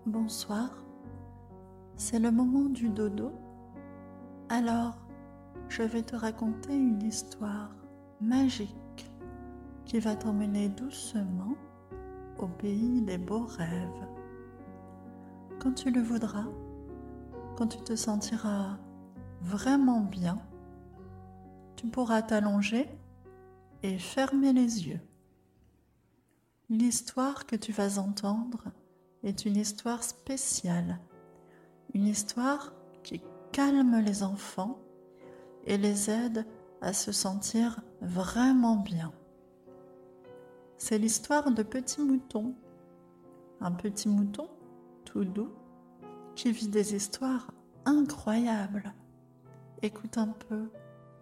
Bonsoir, c'est le moment du dodo. Alors, je vais te raconter une histoire magique qui va t'emmener doucement au pays des beaux rêves. Quand tu le voudras, quand tu te sentiras vraiment bien, tu pourras t'allonger et fermer les yeux. L'histoire que tu vas entendre est une histoire spéciale, une histoire qui calme les enfants et les aide à se sentir vraiment bien. C'est l'histoire de Petit Mouton, un petit mouton tout doux qui vit des histoires incroyables. Écoute un peu.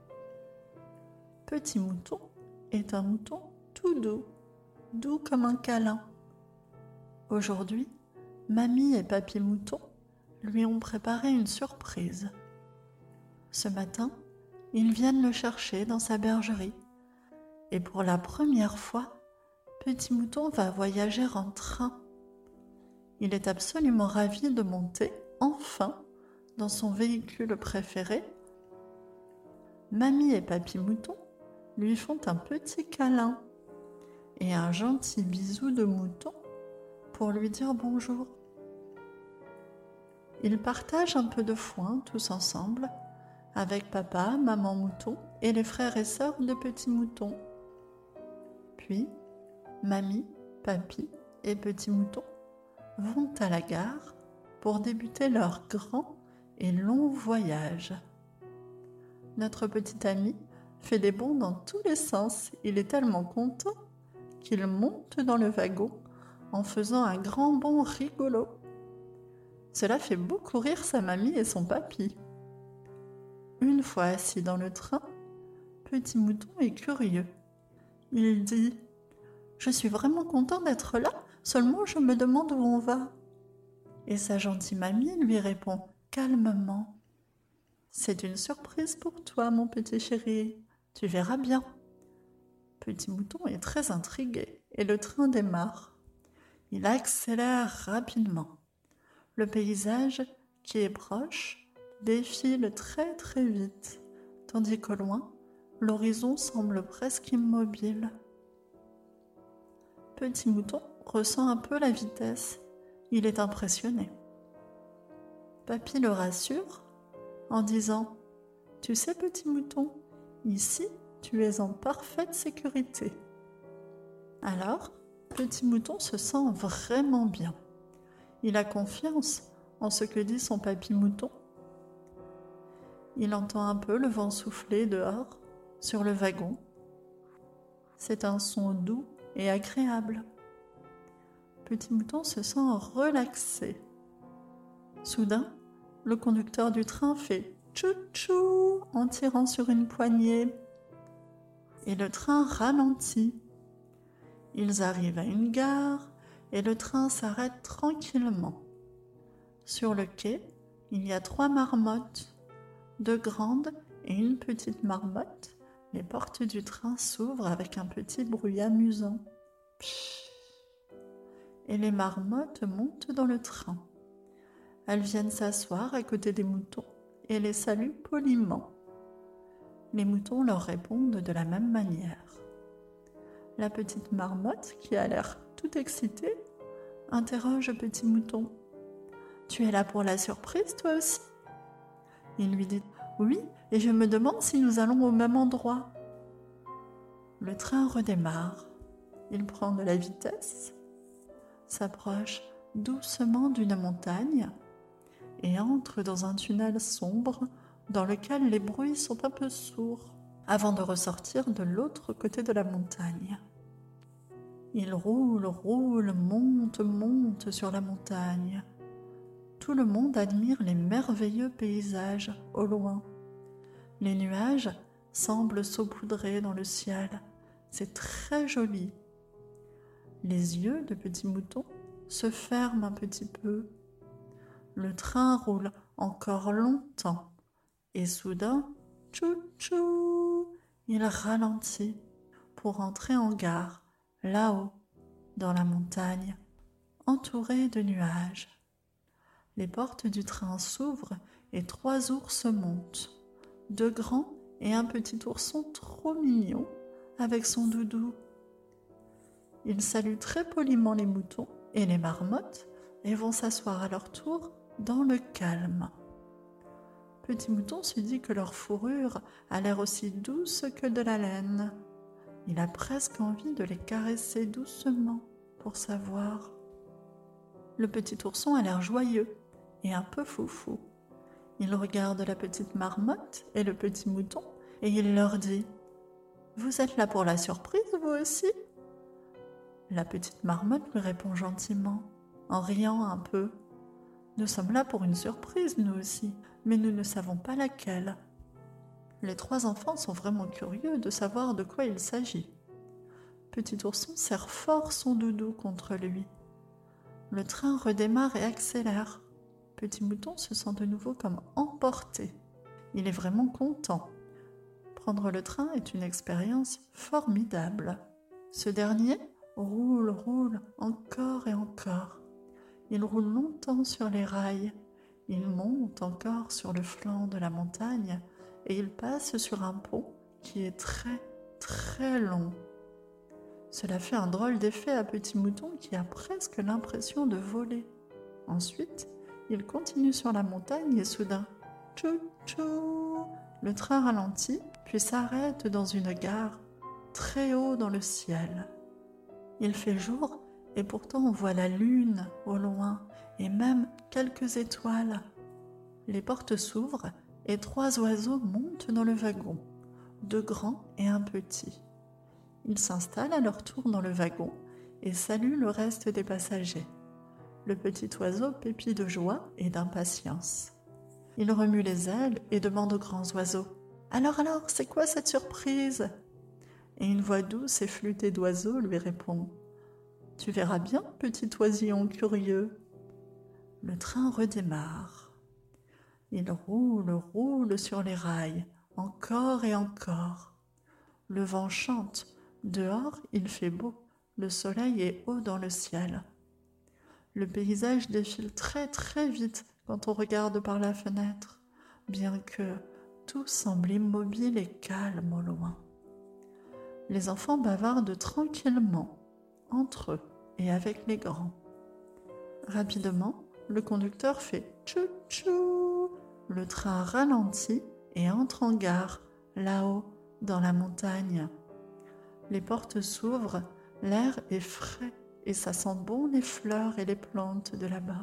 Petit Mouton est un mouton tout doux, doux comme un câlin. Aujourd'hui, Mamie et Papy Mouton lui ont préparé une surprise. Ce matin, ils viennent le chercher dans sa bergerie. Et pour la première fois, Petit Mouton va voyager en train. Il est absolument ravi de monter, enfin, dans son véhicule préféré. Mamie et Papy Mouton lui font un petit câlin et un gentil bisou de mouton pour lui dire bonjour. Ils partagent un peu de foin tous ensemble avec papa, maman mouton et les frères et sœurs de Petit Mouton. Puis, Mamie, Papy et Petit Mouton vont à la gare pour débuter leur grand et long voyage. Notre petit ami fait des bonds dans tous les sens. Il est tellement content qu'il monte dans le wagon en faisant un grand bond rigolo. Cela fait beaucoup rire sa mamie et son papy. Une fois assis dans le train, Petit Mouton est curieux. Il dit « Je suis vraiment content d'être là, seulement je me demande où on va. » Et sa gentille mamie lui répond calmement « C'est une surprise pour toi, mon petit chéri, tu verras bien. » Petit Mouton est très intrigué et le train démarre. Il accélère rapidement. Le paysage, qui est proche, défile très très vite, tandis qu'au loin, l'horizon semble presque immobile. Petit Mouton ressent un peu la vitesse. Il est impressionné. Papy le rassure en disant « Tu sais, Petit Mouton, ici, tu es en parfaite sécurité. » Alors, Petit Mouton se sent vraiment bien. Il a confiance en ce que dit son Papy Mouton. Il entend un peu le vent souffler dehors, sur le wagon. C'est un son doux et agréable. Petit Mouton se sent relaxé. Soudain, le conducteur du train fait tchou-tchou en tirant sur une poignée. Et le train ralentit. Ils arrivent à une gare et le train s'arrête tranquillement. Sur le quai, il y a 3 marmottes, 2 grandes et une petite marmotte. Les portes du train s'ouvrent avec un petit bruit amusant. Psh. Et les marmottes montent dans le train. Elles viennent s'asseoir à côté des moutons et les saluent poliment. Les moutons leur répondent de la même manière. La petite marmotte, qui a l'air tout excitée, interroge Petit Mouton. « Tu es là pour la surprise, toi aussi ?» Il lui dit « Oui, et je me demande si nous allons au même endroit. » Le train redémarre. Il prend de la vitesse, s'approche doucement d'une montagne et entre dans un tunnel sombre dans lequel les bruits sont un peu sourds, avant de ressortir de l'autre côté de la montagne. Il roule, monte sur la montagne. Tout le monde admire les merveilleux paysages au loin. Les nuages semblent saupoudrer dans le ciel. C'est très joli. Les yeux de Petit Mouton se ferment un petit peu. Le train roule encore longtemps. Et soudain, tchou-tchou, il ralentit pour entrer en gare, là-haut, dans la montagne, entouré de nuages. Les portes du train s'ouvrent et 3 ours montent. 2 grands et un petit ourson trop mignon avec son doudou. Ils saluent très poliment les moutons et les marmottes et vont s'asseoir à leur tour dans le calme. Petit Mouton se dit que leur fourrure a l'air aussi douce que de la laine. Il a presque envie de les caresser doucement pour savoir. Le petit ourson a l'air joyeux et un peu foufou. Il regarde la petite marmotte et le petit mouton et il leur dit « Vous êtes là pour la surprise, vous aussi ?» La petite marmotte lui répond gentiment, en riant un peu. « Nous sommes là pour une surprise, nous aussi, mais nous ne savons pas laquelle. » Les 3 enfants sont vraiment curieux de savoir de quoi il s'agit. Petit ourson serre fort son doudou contre lui. Le train redémarre et accélère. Petit Mouton se sent de nouveau comme emporté. Il est vraiment content. Prendre le train est une expérience formidable. Ce dernier roule, roule, encore et encore. Il roule longtemps sur les rails. Il monte encore sur le flanc de la montagne et il passe sur un pont qui est très, très long. Cela fait un drôle d'effet à Petit Mouton qui a presque l'impression de voler. Ensuite, il continue sur la montagne et soudain, tchou tchou, le train ralentit puis s'arrête dans une gare très haut dans le ciel. Il fait jour et pourtant on voit la lune au loin et même quelques étoiles. Les portes s'ouvrent et 3 oiseaux montent dans le wagon, 2 grands et un petit. Ils s'installent à leur tour dans le wagon et saluent le reste des passagers. Le petit oiseau pépit de joie et d'impatience. Il remue les ailes et demande aux grands oiseaux « Alors, c'est quoi cette surprise ?» Et une voix douce et flûtée d'oiseau lui répond « Tu verras bien, petit oisillon curieux. » Le train redémarre. Il roule, roule sur les rails, encore et encore. Le vent chante, dehors il fait beau, le soleil est haut dans le ciel. Le paysage défile très très vite quand on regarde par la fenêtre, bien que tout semble immobile et calme au loin. Les enfants bavardent tranquillement, entre eux et avec les grands. Rapidement, le conducteur fait tchou-tchou. Le train ralentit et entre en gare, là-haut, dans la montagne. Les portes s'ouvrent, l'air est frais et ça sent bon les fleurs et les plantes de là-bas.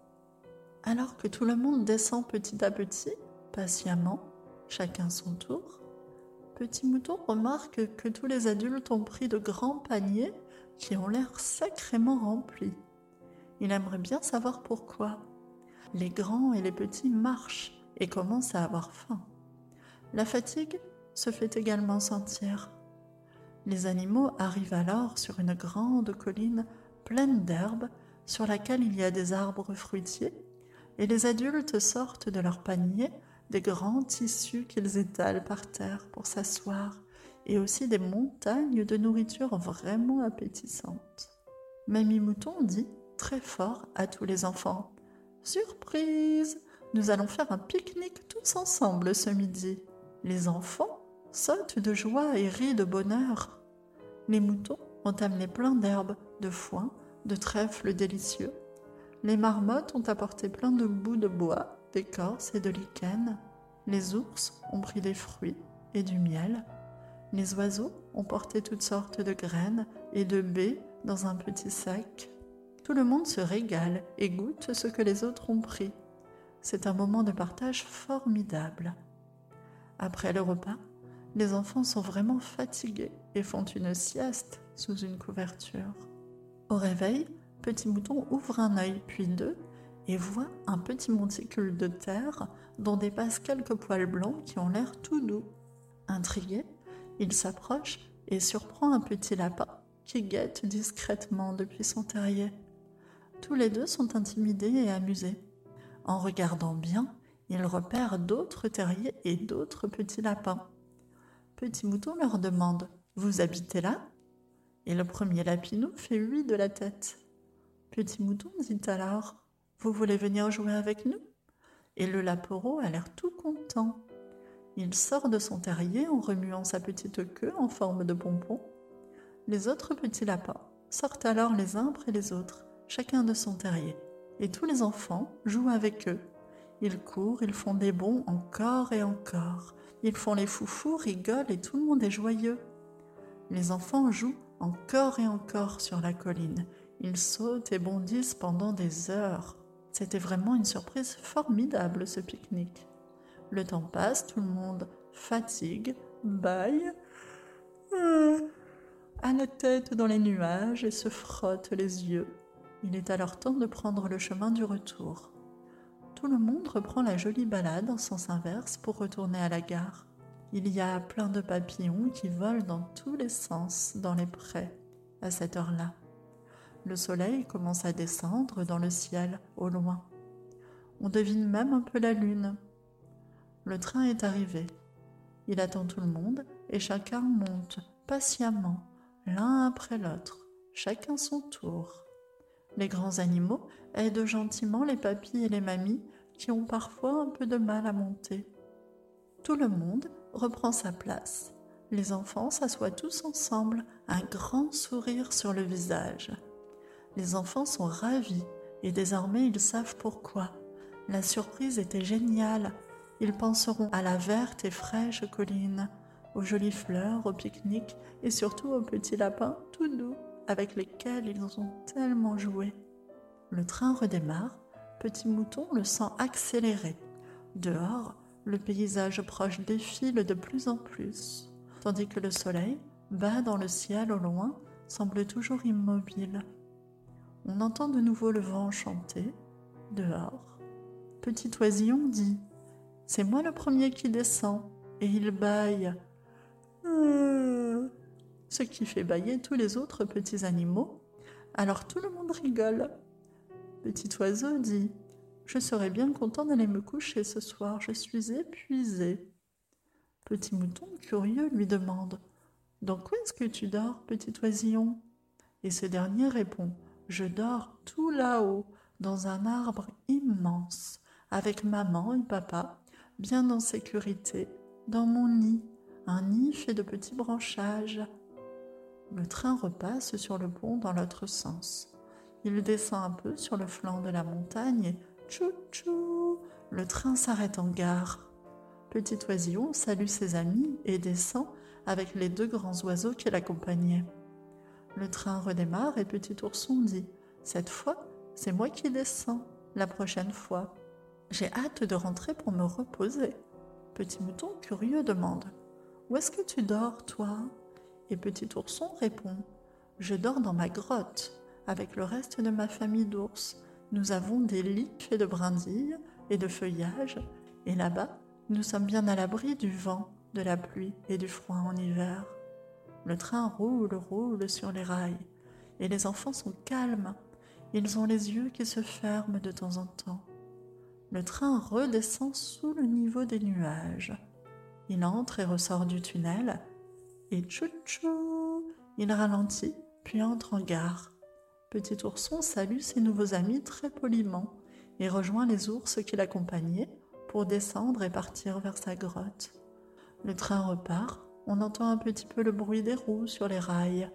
Alors que tout le monde descend petit à petit, patiemment, chacun son tour, Petit Mouton remarque que tous les adultes ont pris de grands paniers qui ont l'air sacrément remplis. Il aimerait bien savoir pourquoi. Les grands et les petits marchent et commencent à avoir faim. La fatigue se fait également sentir. Les animaux arrivent alors sur une grande colline pleine d'herbe sur laquelle il y a des arbres fruitiers et les adultes sortent de leur panier des grands tissus qu'ils étalent par terre pour s'asseoir et aussi des montagnes de nourriture vraiment appétissantes. Mamie Mouton dit très fort à tous les enfants « Surprise! Nous allons faire un pique-nique tous ensemble ce midi. » Les enfants sautent de joie et rient de bonheur. Les moutons ont amené plein d'herbes, de foin, de trèfles délicieux. Les marmottes ont apporté plein de bouts de bois, d'écorce et de lichen. Les ours ont pris des fruits et du miel. Les oiseaux ont porté toutes sortes de graines et de baies dans un petit sac. Tout le monde se régale et goûte ce que les autres ont pris. C'est un moment de partage formidable. Après le repas, les enfants sont vraiment fatigués et font une sieste sous une couverture. Au réveil, Petit Mouton ouvre un œil puis 2 et voit un petit monticule de terre dont dépassent quelques poils blancs qui ont l'air tout doux. Intrigué, il s'approche et surprend un petit lapin qui guette discrètement depuis son terrier. Tous les 2 sont intimidés et amusés. En regardant bien, ils repèrent d'autres terriers et d'autres petits lapins. Petit Mouton leur demande « Vous habitez là ?» Et le premier lapinou fait oui de la tête. Petit Mouton dit alors vous voulez venir jouer avec nous ?» Et le lapereau a l'air tout content. Il sort de son terrier en remuant sa petite queue en forme de pompon. Les autres petits lapins sortent alors les uns après les autres, chacun de son terrier. Et tous les enfants jouent avec eux. Ils courent, ils font des bonds encore et encore. Ils font les foufous, rigolent et tout le monde est joyeux. Les enfants jouent encore et encore sur la colline. Ils sautent et bondissent pendant des heures. C'était vraiment une surprise formidable, ce pique-nique. Le temps passe, tout le monde fatigue, bâille, a la tête dans les nuages et se frotte les yeux. Il est alors temps de prendre le chemin du retour. Tout le monde reprend la jolie balade en sens inverse pour retourner à la gare. Il y a plein de papillons qui volent dans tous les sens dans les prés à cette heure-là. Le soleil commence à descendre dans le ciel au loin. On devine même un peu la lune. Le train est arrivé. Il attend tout le monde et chacun monte patiemment, l'un après l'autre, chacun son tour. Les grands animaux aident gentiment les papis et les mamies qui ont parfois un peu de mal à monter. Tout le monde reprend sa place. Les enfants s'assoient tous ensemble, un grand sourire sur le visage. Les enfants sont ravis et désormais ils savent pourquoi. La surprise était géniale. Ils penseront à la verte et fraîche colline, aux jolies fleurs, au pique-nique et surtout aux petits lapins tout doux avec lesquels ils ont tellement joué. Le train redémarre, Petit Mouton le sent accélérer. Dehors, le paysage proche défile de plus en plus, tandis que le soleil, bas dans le ciel au loin, semble toujours immobile. On entend de nouveau le vent chanter, dehors. Petit Oisillon dit « C'est moi le premier qui descend » et il bâille « ce qui fait bâiller tous les autres petits animaux. Alors tout le monde rigole. Petit Oiseau dit « Je serais bien content d'aller me coucher ce soir, je suis épuisé. » Petit Mouton, curieux, lui demande « Dans quoi est-ce que tu dors, Petit Oisillon ?» Et ce dernier répond « Je dors tout là-haut, dans un arbre immense, avec maman et papa, bien en sécurité, dans mon nid, un nid fait de petits branchages. » Le train repasse sur le pont dans l'autre sens. Il descend un peu sur le flanc de la montagne et tchou-tchou, le train s'arrête en gare. Petit Oisillon salue ses amis et descend avec les deux grands oiseaux qui l'accompagnaient. Le train redémarre et Petit Ourson dit « Cette fois, c'est moi qui descends, la prochaine fois. J'ai hâte de rentrer pour me reposer. » Petit Mouton, curieux, demande « Où est-ce que tu dors, toi ?» Et Petit Ourson répond « Je dors dans ma grotte, avec le reste de ma famille d'ours. Nous avons des lits faits de brindilles et de feuillage, et là-bas, nous sommes bien à l'abri du vent, de la pluie et du froid en hiver. » Le train roule sur les rails, et les enfants sont calmes. Ils ont les yeux qui se ferment de temps en temps. Le train redescend sous le niveau des nuages. Il entre et ressort du tunnel, et tchou-tchou, il ralentit, puis entre en gare. Petit Ourson salue ses nouveaux amis très poliment et rejoint les ours qui l'accompagnaient pour descendre et partir vers sa grotte. Le train repart, on entend un petit peu le bruit des roues sur les rails.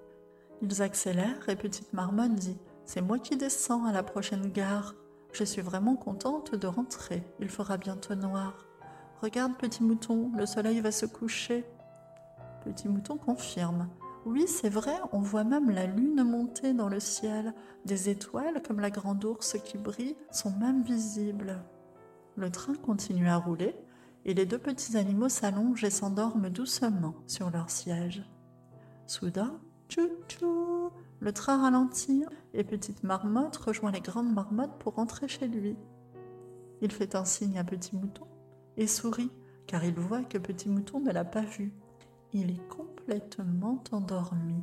Ils accélèrent et Petite Marmotte dit « C'est moi qui descends à la prochaine gare. Je suis vraiment contente de rentrer, il fera bientôt noir. Regarde Petit Mouton, le soleil va se coucher. » Petit Mouton confirme. Oui, c'est vrai, on voit même la lune monter dans le ciel. Des étoiles, comme la grande ours qui brille, sont même visibles. Le train continue à rouler et les deux petits animaux s'allongent et s'endorment doucement sur leur siège. Soudain, tchou-tchou, le train ralentit et Petite Marmotte rejoint les grandes marmottes pour rentrer chez lui. Il fait un signe à Petit Mouton et sourit car il voit que Petit Mouton ne l'a pas vu. Il est complètement endormi.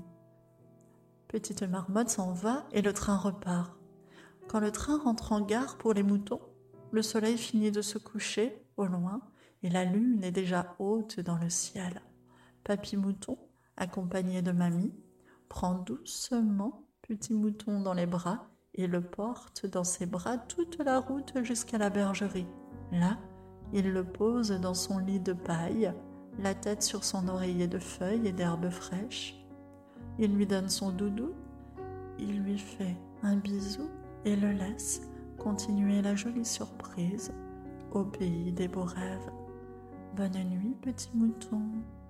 Petite Marmotte s'en va et le train repart. Quand le train rentre en gare pour les moutons, le soleil finit de se coucher au loin et la lune est déjà haute dans le ciel. Papy Mouton, accompagné de Mamie, prend doucement Petit Mouton dans les bras et le porte dans ses bras toute la route jusqu'à la bergerie. Là, il le pose dans son lit de paille, la tête sur son oreiller de feuilles et d'herbes fraîches. Il lui donne son doudou, il lui fait un bisou et le laisse continuer la jolie surprise au pays des beaux rêves. Bonne nuit, petit mouton.